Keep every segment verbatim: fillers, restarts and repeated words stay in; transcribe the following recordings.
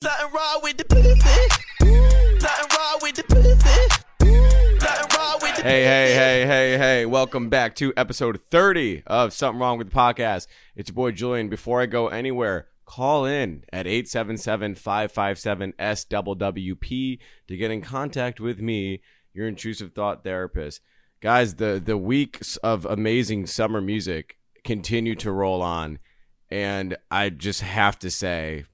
Something wrong with the pussy. Something wrong with the pussy. Something wrong with the Hey, hey, hey, hey, hey. Welcome back to episode thirty of Something Wrong with the Podcast. It's your boy Julian. Before I go anywhere, call in at eight seven seven, five five seven, S W W P to get in contact with me, your intrusive thought therapist. Guys, the, the weeks of amazing summer music continue to roll on, and I just have to say,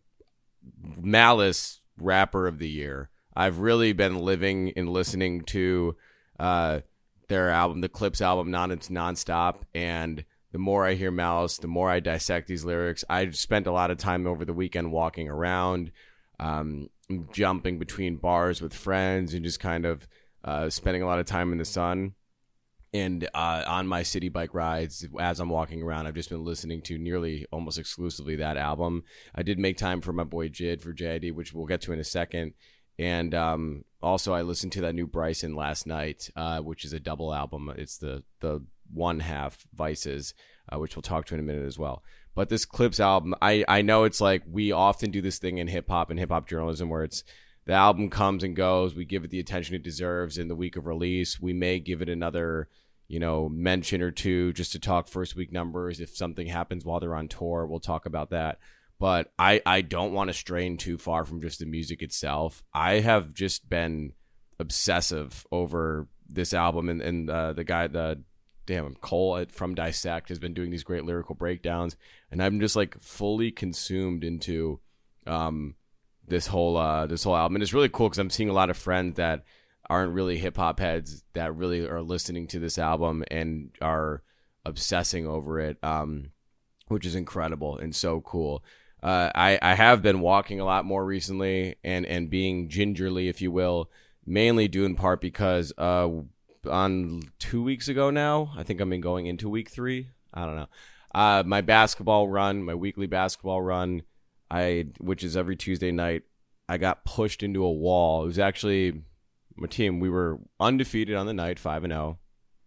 Malice Rapper of the Year. I've really been living and listening to uh, their album, the Clips album, non it's nonstop. And the more I hear Malice, the more I dissect these lyrics. I spent a lot of time over the weekend walking around, um, jumping between bars with friends, and just kind of uh, spending a lot of time in the sun. And uh, on my city bike rides, as I'm walking around, I've just been listening to nearly almost exclusively that album. I did make time for my boy Jid for J I D, which we'll get to in a second. And um, also, I listened to that new Bryson last night, uh, which is a double album. It's the the one half Vices, uh, which we'll talk to in a minute as well. But this Clips album, I, I know it's like we often do this thing in hip hop and hip hop journalism where it's the album comes and goes. We give it the attention it deserves in the week of release. We may give it another, you know, mention or two just to talk first week numbers. If something happens while they're on tour, we'll talk about that. But I, I don't want to strain too far from just the music itself. I have just been obsessive over this album, and, and uh, the guy, the damn Cole from Dissect, has been doing these great lyrical breakdowns, and I'm just like fully consumed into um, this whole uh, this whole album. And it's really cool because I'm seeing a lot of friends that aren't really hip hop heads that really are listening to this album and are obsessing over it, um, which is incredible and so cool. Uh, I, I have been walking a lot more recently and, and being gingerly, if you will, mainly due in part because uh, on two weeks ago now, I think I've been going into week three. I don't know. Uh, my basketball run, my weekly basketball run, I which is every Tuesday night, I got pushed into a wall. It was actually my team. We were undefeated on the night, five and oh.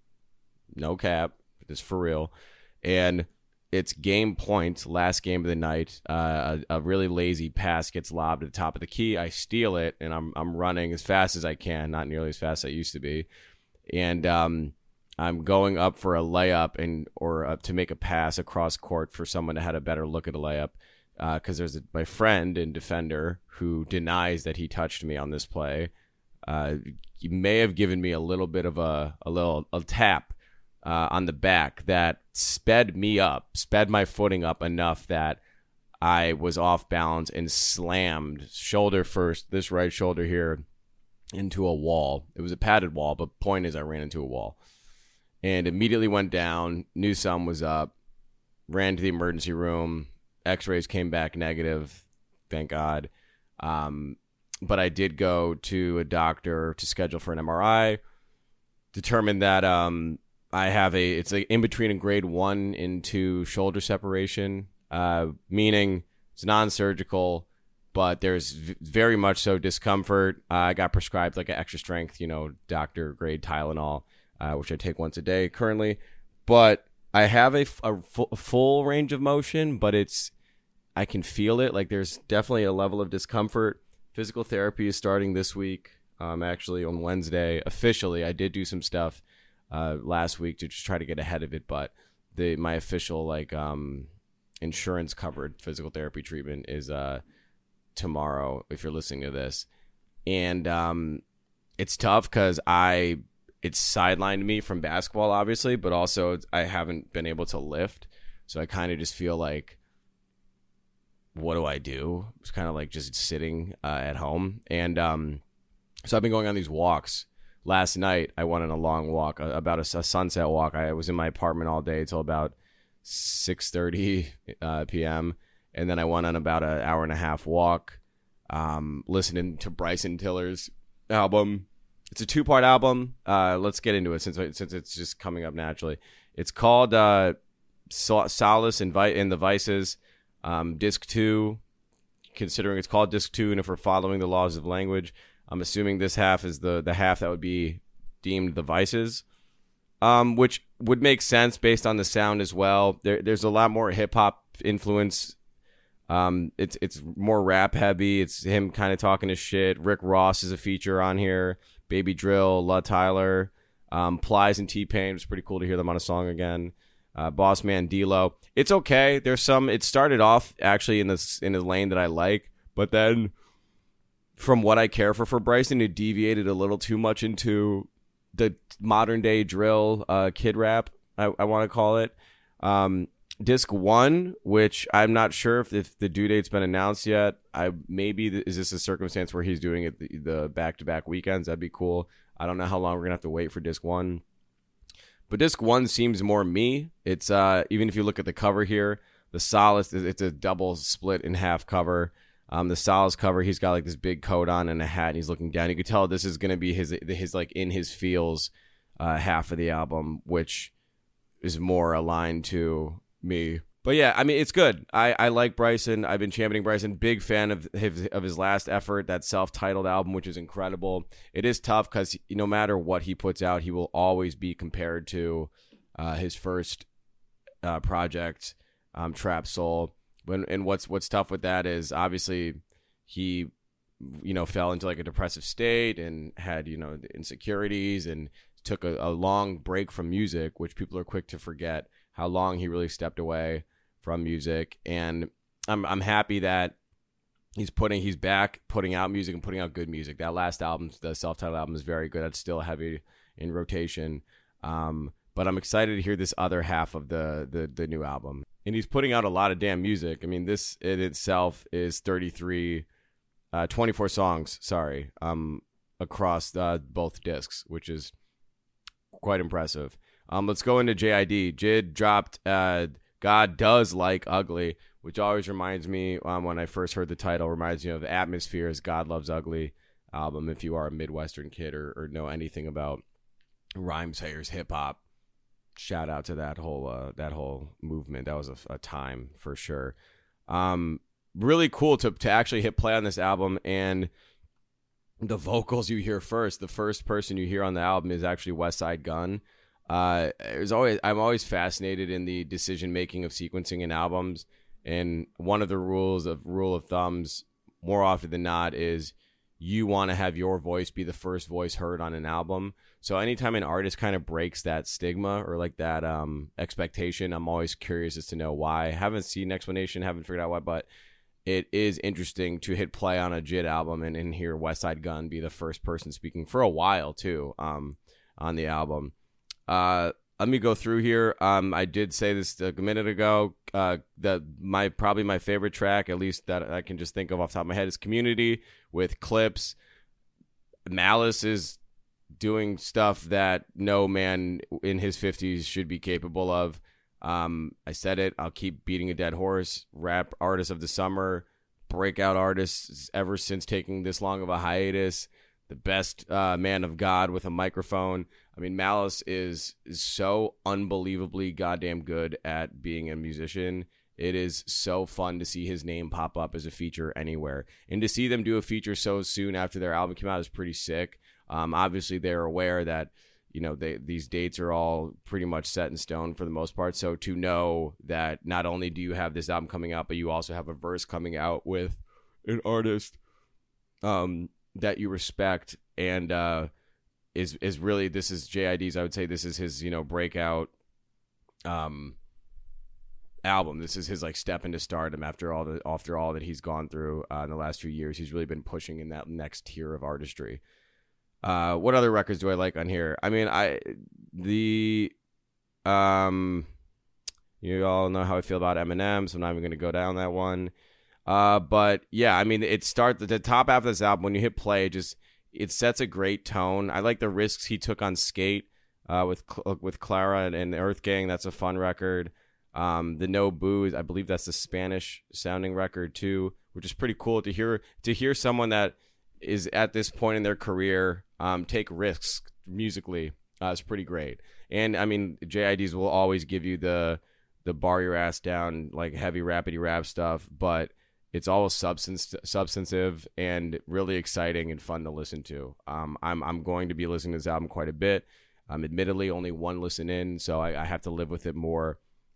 No cap. This is for real. And it's game point, last game of the night. Uh, a, a really lazy pass gets lobbed at the top of the key. I steal it, and I'm I'm running as fast as I can, not nearly as fast as I used to be. And um, I'm going up for a layup and or uh, to make a pass across court for someone that had a better look at a layup. Because uh, there's a, my friend and defender who denies that he touched me on this play. Uh, he may have given me a little bit of a a little a tap uh, on the back that sped me up, sped my footing up enough that I was off balance and slammed shoulder first, this right shoulder here, into a wall. It was a padded wall, but point is I ran into a wall and immediately went down. Knew something was up. Ran to the emergency room. X-rays came back negative, thank God. Um, but I did go to a doctor to schedule for an M R I. Determined that um, I have a, it's like in between a grade one and two shoulder separation, uh, meaning it's non-surgical, but there's v- very much so discomfort. Uh, I got prescribed like an extra strength, you know, doctor grade Tylenol, uh, which I take once a day currently. But I have a, a, f- a full range of motion, but it's, I can feel it. Like there's definitely a level of discomfort. Physical therapy is starting this week. Um, actually on Wednesday, officially, I did do some stuff uh, last week to just try to get ahead of it. But the my official like um, insurance covered physical therapy treatment is uh, tomorrow. If you're listening to this, and um, it's tough because I it's sidelined me from basketball, obviously, but also I haven't been able to lift, so I kind of just feel like, what do I do? It's kind of like just sitting uh, at home. And um, so I've been going on these walks. Last night, I went on a long walk, uh, about a, a sunset walk. I was in my apartment all day till about six thirty uh, p.m. And then I went on about an hour and a half walk, um, listening to Bryson Tiller's album. It's a two-part album. Uh, let's get into it since since it's just coming up naturally. It's called uh, Sol- Solace and, Vi- and the Vices. Um, disc two, considering it's called disc two, and if we're following the laws of language, I'm assuming this half is the, the half that would be deemed the Vices, um, which would make sense based on the sound as well. There, there's a lot more hip hop influence Um, it's it's more rap heavy. It's him kind of talking his shit. Rick Ross is a feature on here. Baby Drill, La Tyler, um, Plies and T-Pain. It's pretty cool to hear them on a song again. Uh, Boss Man D-Lo. It's okay. There's some. It started off actually in this in a lane that I like, but then from what I care for for Bryson, it deviated a little too much into the modern day drill, uh, kid rap. I, I want to call it. Um, Disc one, which I'm not sure if, if the due date's been announced yet. I maybe th- is this a circumstance where he's doing it the, the back-to-back weekends? That'd be cool. I don't know how long we're gonna have to wait for disc one, but disc one seems more me. It's uh, even if you look at the cover here, the Solace, it's a double split in half cover. Um, the Solace cover, he's got like this big coat on and a hat, and he's looking down. You could tell this is gonna be his his like in his feels uh, half of the album, which is more aligned to me. But yeah, I mean, it's good. I, I like Bryson. I've been championing Bryson. Big fan of his, of his last effort, that self-titled album, which is incredible. It is tough because no matter what he puts out, he will always be compared to uh, his first uh, project, um, Trap Soul. When, and what's what's tough with that is obviously he, you know, fell into like a depressive state and had, you know, insecurities and took a, a long break from music, which people are quick to forget how long he really stepped away from music. And I'm I'm happy that he's putting he's back putting out music and putting out good music. That last album, the self-titled album, is very good. That's still heavy in rotation. Um, but I'm excited to hear this other half of the, the the new album. And he's putting out a lot of damn music. I mean, this in itself is thirty-three, uh, twenty-four songs, sorry, um, across uh, both discs, which is quite impressive. Um, let's go into J I D. Jid dropped uh, God Does Like Ugly, which always reminds me, um, when I first heard the title, reminds me of Atmosphere's God Loves Ugly album, if you are a Midwestern kid or, or know anything about Rhymesayers hip-hop. Shout out to that whole uh, that whole movement. That was a, a time for sure. Um, really cool to, to actually hit play on this album, and the vocals you hear first, the first person you hear on the album is actually Westside Gunn. Uh, it was always I'm always fascinated in the decision making of sequencing in albums, and one of the rules of rule of thumbs more often than not is you want to have your voice be the first voice heard on an album. So anytime an artist kind of breaks that stigma or like that um, expectation, I'm always curious as to know why. I haven't seen an explanation, haven't figured out why, but it is interesting to hit play on a Jid album and, and hear Westside Gunn be the first person speaking for a while too um, on the album. Uh, let me go through here. Um, I did say this a minute ago. Uh, that my probably my favorite track, at least that I can just think of off the top of my head, is Community with Clips. Malice is doing stuff that no man in his fifties should be capable of. Um, I said it. I'll keep beating a dead horse. Rap artist of the summer, breakout artists ever since taking this long of a hiatus. The best uh, man of God with a microphone. I mean, Malice is, is so unbelievably goddamn good at being a musician. It is so fun to see his name pop up as a feature anywhere. And to see them do a feature so soon after their album came out is pretty sick. Um, obviously, they're aware that, you know, they, these dates are all pretty much set in stone for the most part. So to know that not only do you have this album coming out, but you also have a verse coming out with an artist um, that you respect and uh, is is really, this is J I D's, I would say this is his, you know, breakout um, album. This is his like step into stardom after all the after all that he's gone through uh, in the last few years. He's really been pushing in that next tier of artistry. Uh, what other records do I like on here? I mean, I the um, you all know how I feel about Eminem, so I'm not even going to go down that one. Uh, but yeah, I mean, it starts the top half of this album. When you hit play, it just it sets a great tone. I like the risks he took on Skate uh, with with Clara and the Earth Gang. That's a fun record. Um, the No Booze, I believe that's the Spanish sounding record too, which is pretty cool to hear to hear someone that is at this point in their career um, take risks musically. Uh, it's pretty great. And I mean, J I Ds will always give you the the bar your ass down, like heavy rapidy rap stuff, but it's all substance substantive and really exciting and fun to listen to. Um, I'm I'm going to be listening to this album quite a bit. Um, admittedly, only one listen in, so I, I have to live with it more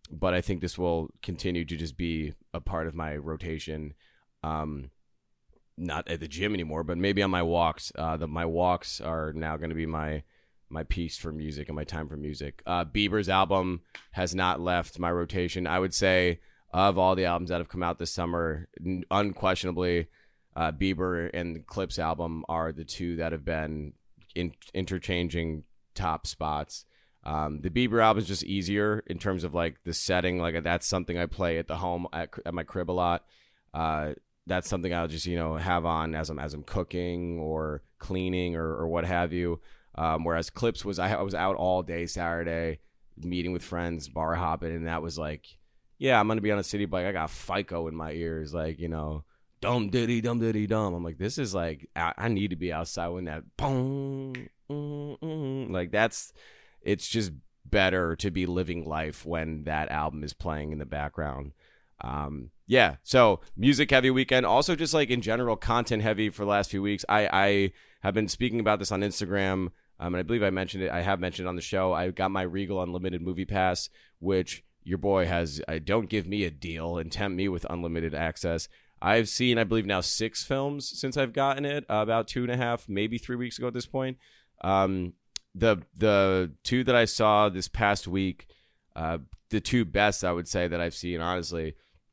but I think this will continue to just be a part of my rotation. Um, not at the gym anymore, but maybe on my walks. Uh, the, my walks are now going to be my my piece for music and my time for music. Uh, Bieber's album has not left my rotation. I would say of all the albums that have come out this summer, unquestionably, uh, Bieber and the Clips album are the two that have been in, interchanging top spots. Um, the Bieber album is just easier in terms of like the setting. Like that's something I play at the home at, at my crib a lot. Uh, that's something I'll just, you know, have on as I'm, as I'm cooking or cleaning or, or what have you. Um, whereas Clips was, I, I was out all day Saturday meeting with friends, bar hopping. And that was like, yeah, I'm going to be on a city bike. I got FICO in my ears. Like, you know, dum diddy, dum diddy, dum. I'm like, this is like, I, I need to be outside when that boom, mm, mm, like that's, it's just better to be living life when that album is playing in the background. Um, yeah. So music heavy weekend. Also just like in general, content heavy for the last few weeks. I, I have been speaking about this on Instagram. Um, and I believe I mentioned it. I have mentioned it on the show. I got my Regal Unlimited Movie Pass, which your boy has. I don't give me a deal and tempt me with unlimited access. I've seen, I believe now six films since I've gotten it, uh, about two and a half, maybe three weeks ago at this point. Um, the the two that I saw this past week, uh, the two best I would say that I've seen, honestly,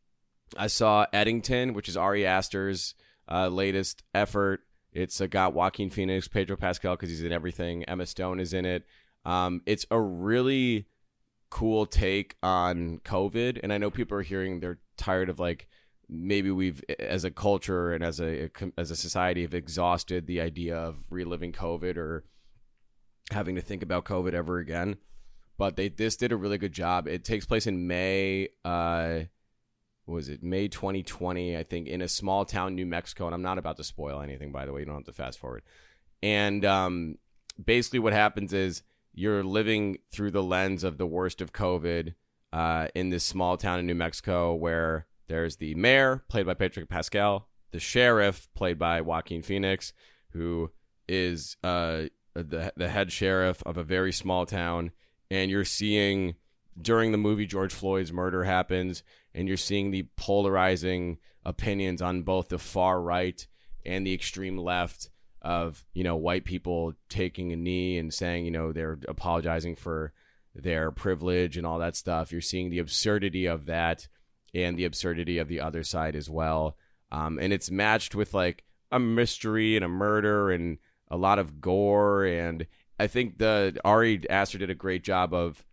I saw Eddington, which is Ari Aster's uh, latest effort. It's uh, got Joaquin Phoenix, Pedro Pascal, because he's in everything. Emma Stone is in it. Um, it's a really cool take on COVID. And I know people are hearing they're tired of like, maybe we've, as a culture and as a as a society, have exhausted the idea of reliving COVID or having to think about COVID ever again. But they this did a really good job. It takes place in May, uh, what was it, May twenty twenty, I think, in a small town, New Mexico. And I'm not about to spoil anything, by the way. You don't have to fast forward. And um, basically what happens is you're living through the lens of the worst of COVID uh, in this small town in New Mexico where there's the mayor, played by Pedro Pascal, the sheriff, played by Joaquin Phoenix, who is uh, the the head sheriff of a very small town. And you're seeing, during the movie, George Floyd's murder happens, and you're seeing the polarizing opinions on both the far right and the extreme left of, you know, white people taking a knee and saying, you know, they're apologizing for their privilege and all that stuff. You're seeing the absurdity of that and the absurdity of the other side as well. Um, and it's matched with like a mystery and a murder and a lot of gore. And I think the Ari Aster did a great job of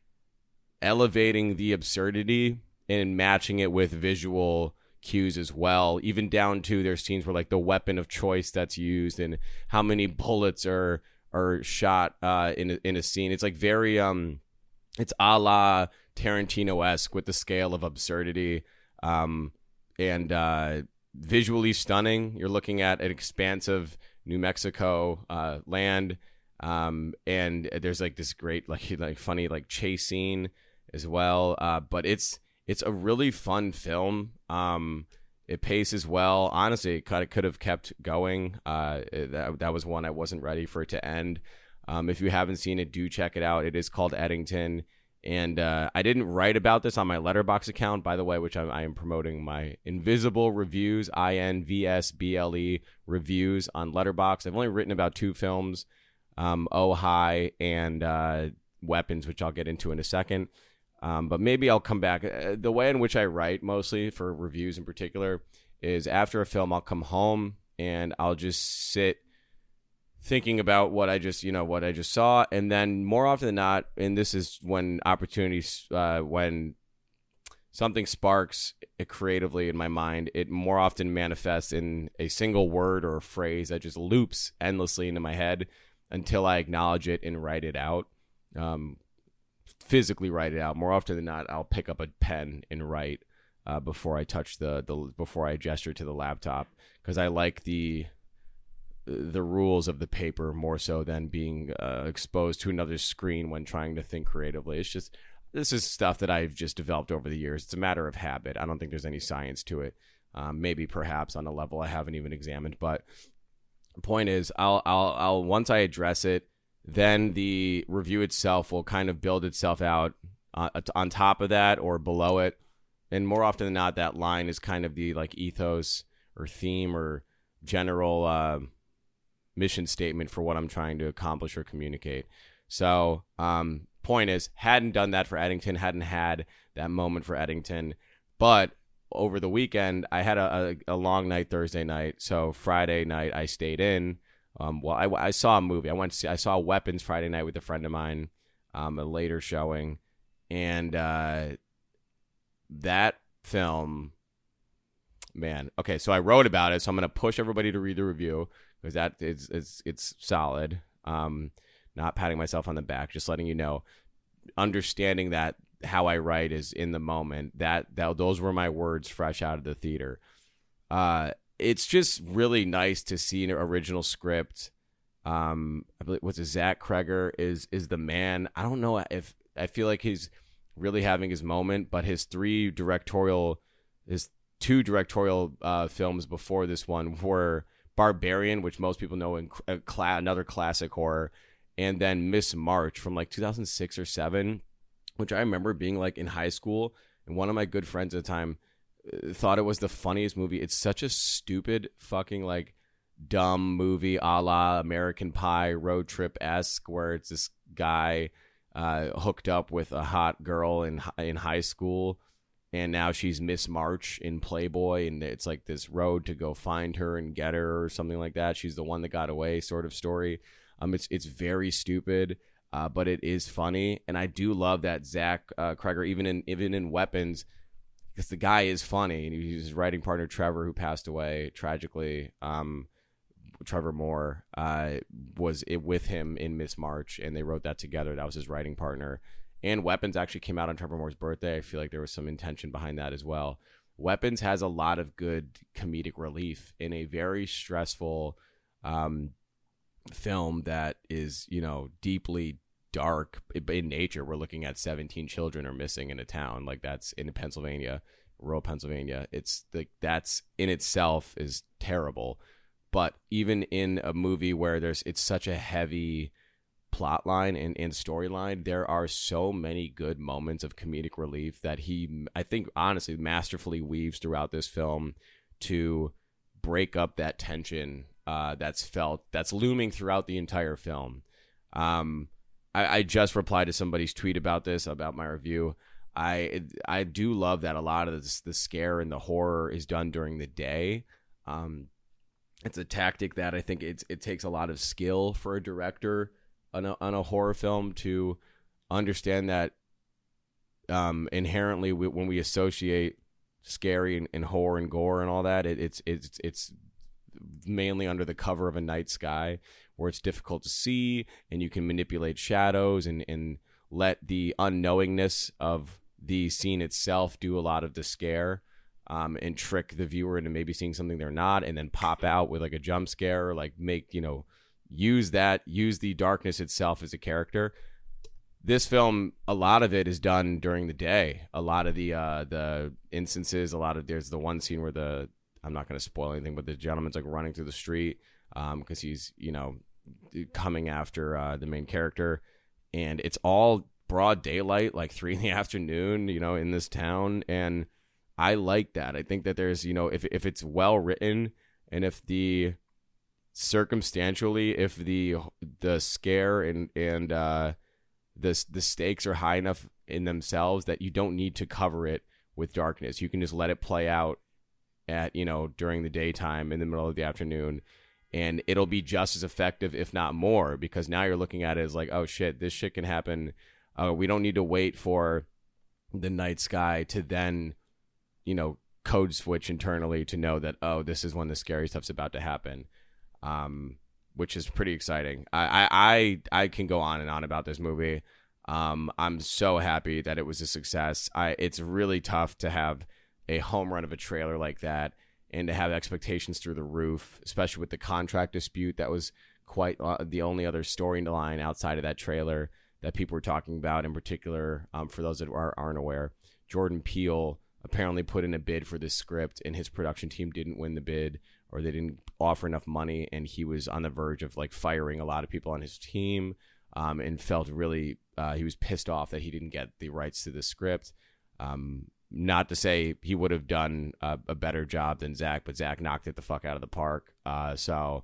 elevating the absurdity and matching it with visual cues as well, even down to their scenes where like the weapon of choice that's used and how many bullets are are shot uh, in a, in a scene. It's like very um, it's a la Tarantino-esque with the scale of absurdity, um, and uh, visually stunning. You're looking at an expansive New Mexico uh, land, um, and there's like this great like like funny like chase scene as well. Uh, but it's it's a really fun film. Um, it paces well. Honestly, it kind of could have kept going. Uh, that that was one I wasn't ready for it to end. Um, if you haven't seen it, do check it out. It is called Eddington. And uh, I didn't write about this on my Letterboxd account, by the way, which I, I am promoting my Invisible Reviews, I N V S B L E reviews on Letterboxd. I've only written about two films, um, Oh Hi and uh, Weapons, which I'll get into in a second. Um, but maybe I'll come back. Uh, the way in which I write, mostly for reviews in particular, is after a film, I'll come home and I'll just sit thinking about what I just, you know, what I just saw. And then more often than not, and this is when opportunities, uh, when something sparks it creatively in my mind, it more often manifests in a single word or a phrase that just loops endlessly into my head until I acknowledge it and write it out. Um, physically write it out. More often than not, I'll pick up a pen and write uh, before I touch the, the, before I gesture to the laptop, because I like the, the rules of the paper more so than being uh, exposed to another screen when trying to think creatively. It's just, this is stuff that I've just developed over the years. It's a matter of habit. I don't think there's any science to it. Um, maybe perhaps on a level I haven't even examined, but the point is I'll, I'll, I'll, once I address it, then the review itself will kind of build itself out uh, on top of that or below it. And more often than not, that line is kind of the like ethos or theme or general uh, mission statement for what I'm trying to accomplish or communicate. So um, point is, hadn't done that for Eddington, hadn't had that moment for Eddington. But over the weekend, I had a, a, a long night Thursday night. So Friday night, I stayed in. Um, well, I, I saw a movie. I went to see, I saw Weapons Friday night with a friend of mine, um, a later showing. And uh, that film, man. Okay, so I wrote about it. So I'm going to push everybody to read the review because that is it's, it's solid. Um, not patting myself on the back, just letting you know, understanding that how I write is in the moment. That, that those were my words fresh out of the theater. Uh, it's just really nice to see an original script. Um, I believe what's it, Zach Kreger is is the man. I don't know if I feel like he's really having his moment, but his three directorial, his two directorial uh, films before this one were Barbarian, which most people know, in uh, cl- another classic horror, and then Miss March from like two thousand six or seven, which I remember being like in high school, and one of my good friends at the time uh, thought it was the funniest movie. It's such a stupid fucking like dumb movie a la American Pie, road trip-esque, where it's this guy uh, hooked up with a hot girl in in high school, and now she's Miss March in Playboy, and it's like this road to go find her and get her or something like that. She's the one that got away sort of story. Um, it's it's very stupid, uh, but it is funny, and I do love that Zach uh, Kreger, even in even in Weapons, because the guy is funny, and his writing partner Trevor, who passed away tragically, um, Trevor Moore, uh, was it with him in Miss March, and they wrote that together. That was his writing partner. And Weapons actually came out on Trevor Moore's birthday. I feel like there was some intention behind that as well. Weapons has a lot of good comedic relief in a very stressful um, film that is, you know, deeply dark in nature. We're looking at seventeen children are missing in a town like that's in Pennsylvania, rural Pennsylvania. It's like that's in itself is terrible. But even in a movie where there's it's such a heavy plot line and, and storyline, there are so many good moments of comedic relief that he, I think, honestly, masterfully weaves throughout this film to break up that tension uh, that's felt, that's looming throughout the entire film. Um, I, I just replied to somebody's tweet about this, about my review. I I do love that a lot of this, the scare and the horror is done during the day. Um, it's a tactic that I think it's, it takes a lot of skill for a director on a, on a horror film to understand that um, inherently we, when we associate scary and, and horror and gore and all that, it, it's it's it's mainly under the cover of a night sky where it's difficult to see, and you can manipulate shadows and, and let the unknowingness of the scene itself do a lot of the scare. Um, and trick the viewer into maybe seeing something they're not, and then pop out with like a jump scare, or like make, you know, use that, use the darkness itself as a character. This film, a lot of it is done during the day. A lot of the uh, the instances, a lot of, there's the one scene where the, I'm not going to spoil anything, but the gentleman's like running through the street um, because he's, you know, coming after uh, the main character, and it's all broad daylight, like three in the afternoon, you know, in this town, and I like that. I think that there's, you know, if if it's well written, and if the circumstantially, if the the scare and and uh, the the stakes are high enough in themselves that you don't need to cover it with darkness. You can just let it play out at, you know, during the daytime, in the middle of the afternoon, and it'll be just as effective, if not more, because now you're looking at it as like, oh shit, this shit can happen. Uh, we don't need to wait for the night sky to then, you know, code switch internally to know that, oh, this is when the scary stuff's about to happen, um, which is pretty exciting. I, I, I can go on and on about this movie. Um, I'm so happy that it was a success. I, it's really tough to have a home run of a trailer like that and to have expectations through the roof, especially with the contract dispute. That was quite uh, the only other storyline outside of that trailer that people were talking about. In particular, um, for those that are, aren't aware, Jordan Peele apparently put in a bid for this script, and his production team didn't win the bid, or they didn't offer enough money, and he was on the verge of like firing a lot of people on his team. um, and felt really uh, he was pissed off that he didn't get the rights to the script. Um, not to say he would have done a, a better job than Zach, but Zach knocked it the fuck out of the park. Uh, so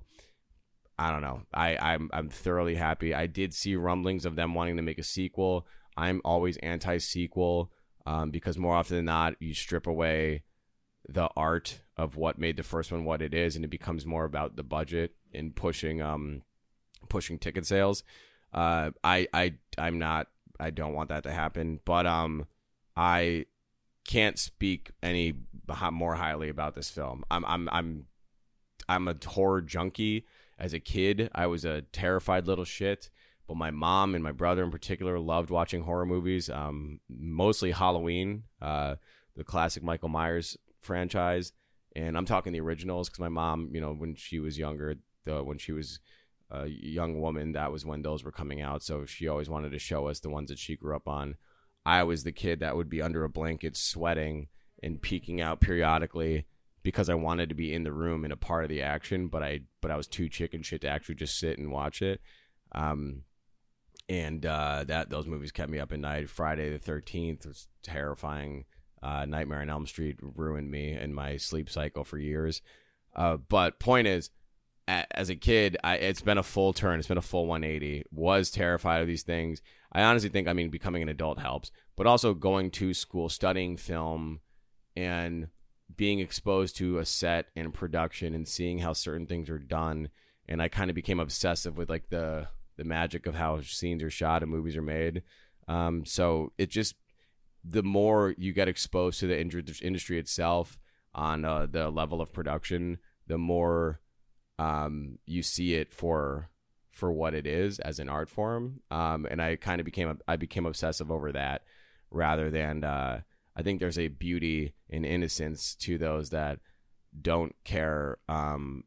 I don't know. I, I'm I'm thoroughly happy. I did see rumblings of them wanting to make a sequel. I'm always anti-sequel um, because more often than not, you strip away the art of what made the first one what it is, and it becomes more about the budget and pushing um pushing ticket sales. Uh, I I I'm not. I don't want that to happen, but um, I can't speak any more highly about this film. I'm I'm I'm I'm a horror junkie. As a kid, I was a terrified little shit, but my mom and my brother in particular loved watching horror movies, um, mostly Halloween, uh, the classic Michael Myers franchise. And I'm talking the originals because my mom, you know, when she was younger, the, when she was a young woman, that was when those were coming out. So she always wanted to show us the ones that she grew up on. I was the kid that would be under a blanket sweating and peeking out periodically because I wanted to be in the room and a part of the action, but I but I was too chicken shit to actually just sit and watch it. Um, and uh, that those movies kept me up at night. Friday the thirteenth was terrifying. Uh, Nightmare on Elm Street ruined me and my sleep cycle for years. Uh, but point is, a, as a kid, I, it's been a full turn. It's been a full one eighty. Was terrified of these things. I honestly think, I mean, becoming an adult helps, but also going to school, studying film, and being exposed to a set and production and seeing how certain things are done. And I kind of became obsessive with like the, the magic of how scenes are shot and movies are made. Um, so it just, the more you get exposed to the industry itself on uh, the level of production, the more um, you see it for, for what it is as an art form. Um, and I kind of became, I became obsessive over that rather than, uh, I think there's a beauty and innocence to those that don't care um,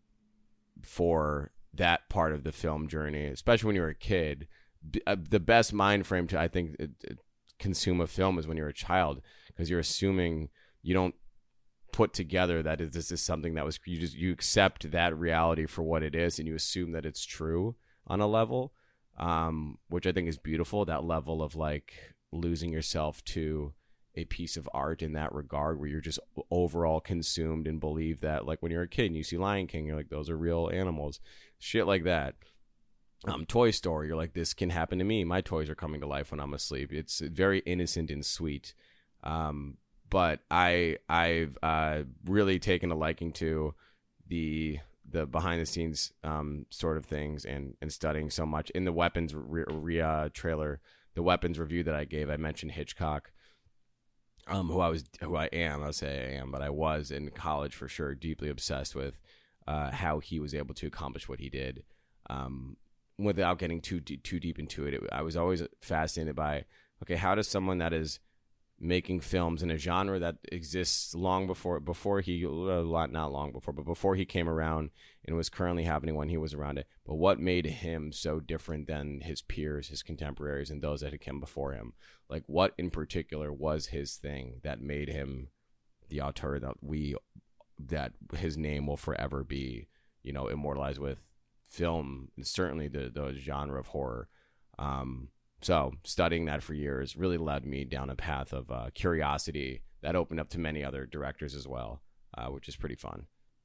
for that part of the film journey, especially when you're a kid. B- uh, the best mind frame to, I think, it, it, consume a film is when you're a child, because you're assuming you don't put together that is, this is something that was, you just, you accept that reality for what it is, and you assume that it's true on a level, um, which I think is beautiful, that level of like losing yourself to a piece of art in that regard, where you're just overall consumed and believe that, like when you're a kid and you see Lion King, you're like, those are real animals, shit like that. Um, Toy Story, you're like, this can happen to me. My toys are coming to life when I'm asleep. It's very innocent and sweet. Um, but I, I've uh, really taken a liking to the the behind the scenes um, sort of things and, and studying so much. In the Weapons re- re- uh, trailer, the Weapons review that I gave, I mentioned Hitchcock. Um, who I was, who I am, I'll say I am, but I was in college for sure, deeply obsessed with uh, how he was able to accomplish what he did, um, without getting too too deep into it. it. I was always fascinated by, okay, how does someone that is making films in a genre that exists long before before he, a lot not long before, but before he came around and was currently happening when he was around it, but what made him so different than his peers, his contemporaries, and those that had come before him? Like, what in particular was his thing that made him the auteur that we, that his name will forever be, you know, immortalized with film, and certainly the, the genre of horror. Um, so studying that for years really led me down a path of uh, curiosity that opened up to many other directors as well, uh, which is pretty fun.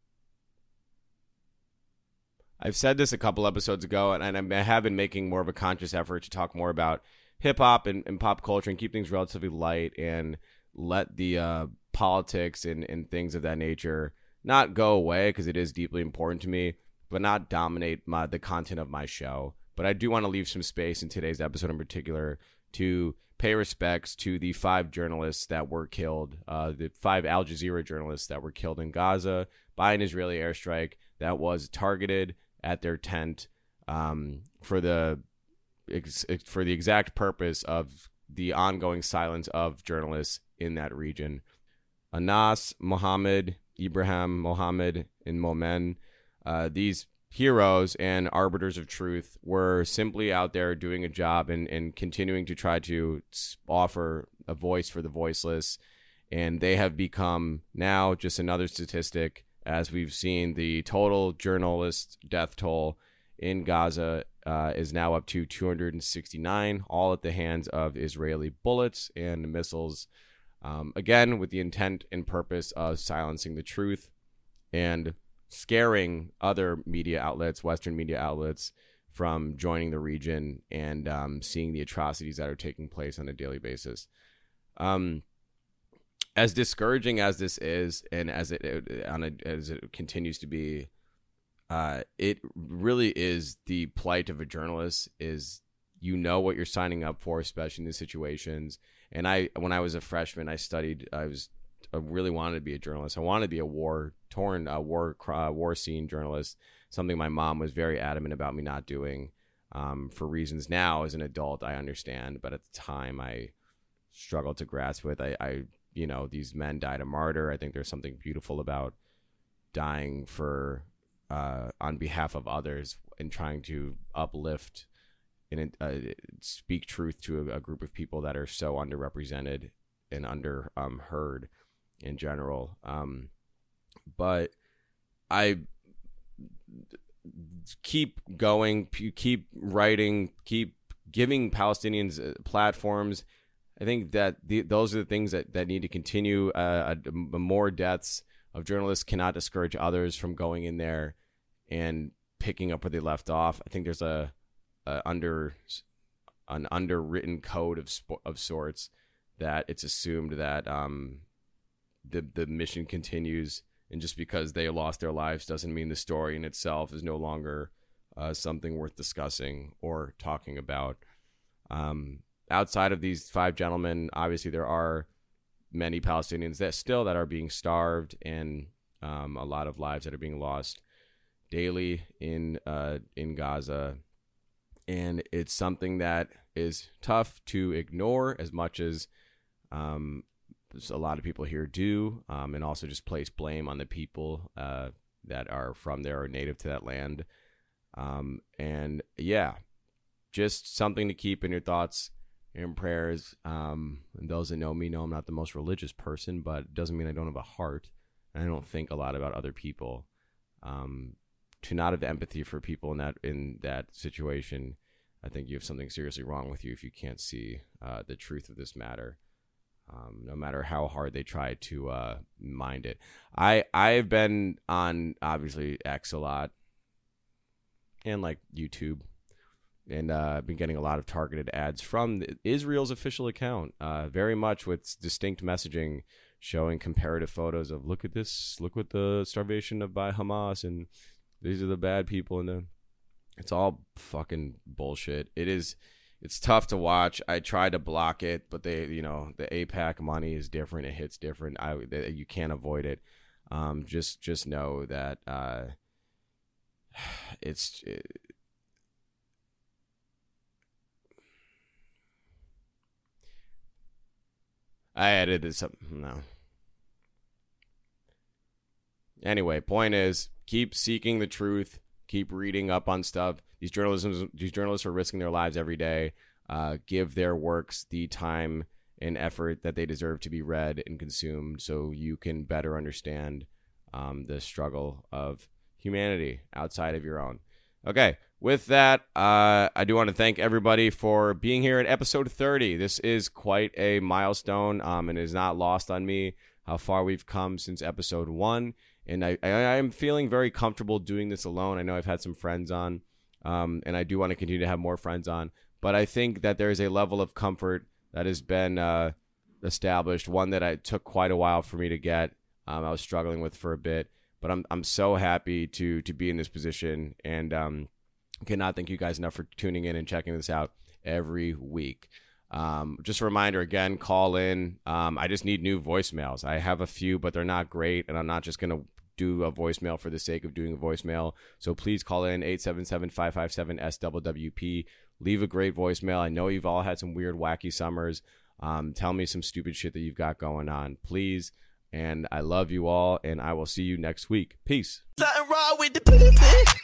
I've said this a couple episodes ago, and, and I have been making more of a conscious effort to talk more about hip-hop and, and pop culture and keep things relatively light and let the uh, politics and, and things of that nature not go away, because it is deeply important to me, but not dominate my, the content of my show. But I do want to leave some space in today's episode in particular to pay respects to the five journalists that were killed, uh, the five Al Jazeera journalists that were killed in Gaza by an Israeli airstrike that was targeted at their tent um, for the ex- for the exact purpose of the ongoing silence of journalists in that region. Anas, Mohammed, Ibrahim, Mohammed, and Momen, uh, these heroes and arbiters of truth were simply out there doing a job and, and continuing to try to offer a voice for the voiceless. And they have become now just another statistic, as we've seen the total journalist death toll in Gaza uh, is now up to two hundred sixty-nine, all at the hands of Israeli bullets and missiles. Um, again, with the intent and purpose of silencing the truth and scaring other media outlets, Western media outlets, from joining the region and um, seeing the atrocities that are taking place on a daily basis. Um, as discouraging as this is, and as it, it on a, as it continues to be, uh, it really is the plight of a journalist. Is you know what you're signing up for, especially in these situations. And I, when I was a freshman, I studied. I was, I really wanted to be a journalist. I wanted to be a war torn, uh, war, uh, war scene journalist. Something my mom was very adamant about me not doing, um, for reasons now as an adult I understand, but at the time I struggled to grasp with. I, I, you know, these men died a martyr. I think there's something beautiful about dying for, uh, on behalf of others and trying to uplift and uh, speak truth to a, a group of people that are so underrepresented and under um, heard in general. Um, but I keep going, keep writing, keep giving Palestinians platforms. I think that the, those are the things that, that need to continue. Uh, a, a more deaths of journalists cannot discourage others from going in there and picking up where they left off. I think there's a, a under an underwritten code of of sorts that it's assumed that um, the the mission continues, and just because they lost their lives doesn't mean the story in itself is no longer uh, something worth discussing or talking about. Um, outside of these five gentlemen, obviously there are many Palestinians that still that are being starved, and um, a lot of lives that are being lost daily in uh, in Gaza. And it's something that is tough to ignore as much as um, a lot of people here do, um, and also just place blame on the people uh, that are from there or native to that land. Um, and yeah, just something to keep in your thoughts and prayers. Um, and those that know me know I'm not the most religious person, but it doesn't mean I don't have a heart. And I don't think a lot about other people. Um, to not have empathy for people in that in that situation, I think you have something seriously wrong with you if you can't see uh, the truth of this matter, um, no matter how hard they try to uh, mind it. I I've been on obviously X a lot and like YouTube, and uh, I've been getting a lot of targeted ads from the, Israel's official account, uh, very much with distinct messaging, showing comparative photos of look at this, look what the starvation of by Hamas, and these are the bad people, and then it's all fucking bullshit. It is, it's tough to watch. I try to block it, but they, you know, the AIPAC money is different. It hits different. I, they, you can't avoid it. Um, just, just know that uh, it's. It, I edited something. No. Anyway, point is, keep seeking the truth. Keep reading up on stuff. These journalism, these journalists are risking their lives every day. Uh, give their works the time and effort that they deserve to be read and consumed, so you can better understand um, the struggle of humanity outside of your own. Okay, with that, uh, I do want to thank everybody for being here at episode thirty. This is quite a milestone, um, and it is not lost on me how far we've come since episode one. And I, I am feeling very comfortable doing this alone. I know I've had some friends on, um, and I do want to continue to have more friends on. But I think that there is a level of comfort that has been uh, established, one that I took quite a while for me to get. Um, I was struggling with for a bit. But I'm I'm so happy to to be in this position, and um, cannot thank you guys enough for tuning in and checking this out every week. Um, just a reminder again, call in. Um, I just need new voicemails. I have a few, but they're not great, and I'm not just gonna do a voicemail for the sake of doing a voicemail. So please call in eight seven seven, five five seven, S W W P. Leave a great voicemail. I know you've all had some weird, wacky summers. Um, tell me some stupid shit that you've got going on, please. And I love you all, and I will see you next week. Peace. Something wrong with the pussy.